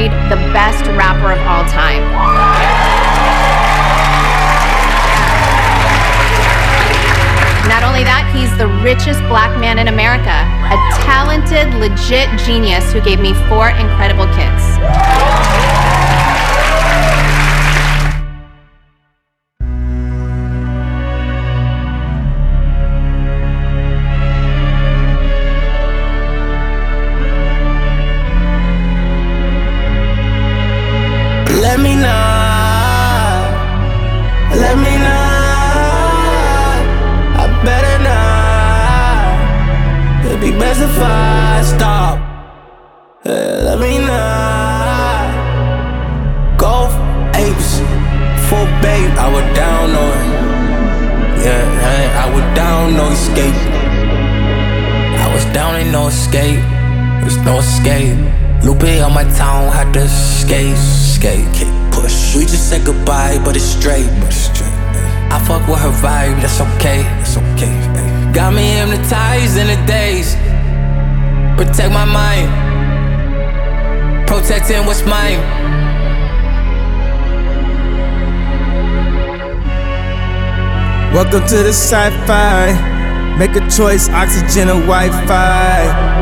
married the best rapper of all time. Not only that, he's the richest black man in America, a talented, legit genius who gave me 4 incredible kids. Let me not, let me not, I better not. It'd be best if I stop. Let me not go apes for babe. I was down on, I was down, no escape. I was down, ain't no escape. There's no escape. Lupe on my town, had to skate, push. We just said goodbye, but it's straight, I fuck with her vibe, that's okay, Got me hypnotized in the days. Protect my mind, protecting what's mine. Welcome to the sci-fi. Make a choice, oxygen or Wi-Fi.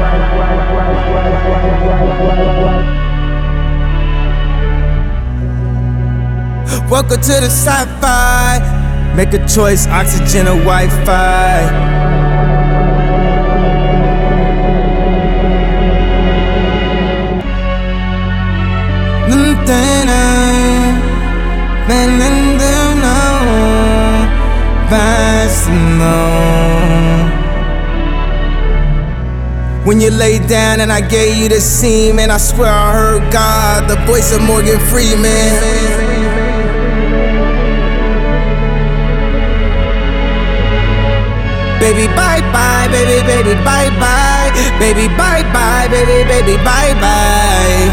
Welcome to the sci-fi. Make a choice, oxygen or Wi-Fi. When you lay down and I gave you the semen, I swear I heard God, the voice of Morgan Freeman. Baby, bye-bye, baby, baby, bye-bye. Baby, bye-bye, baby, baby, bye-bye.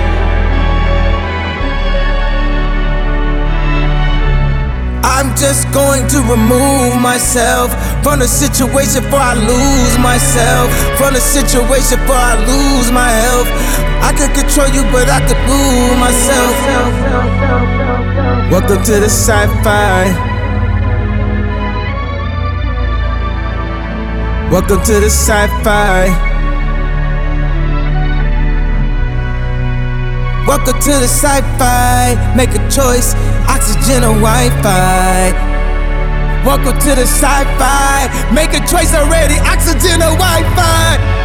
I'm just going to remove myself from the situation before I lose myself. From the situation before I lose my health. I could control you, but I could lose myself. Welcome to the sci-fi. Welcome to the sci-fi. Welcome to the sci-fi. Make a choice, oxygen or Wi-Fi. Welcome to the sci-fi. Make a choice already, oxygen or Wi-Fi.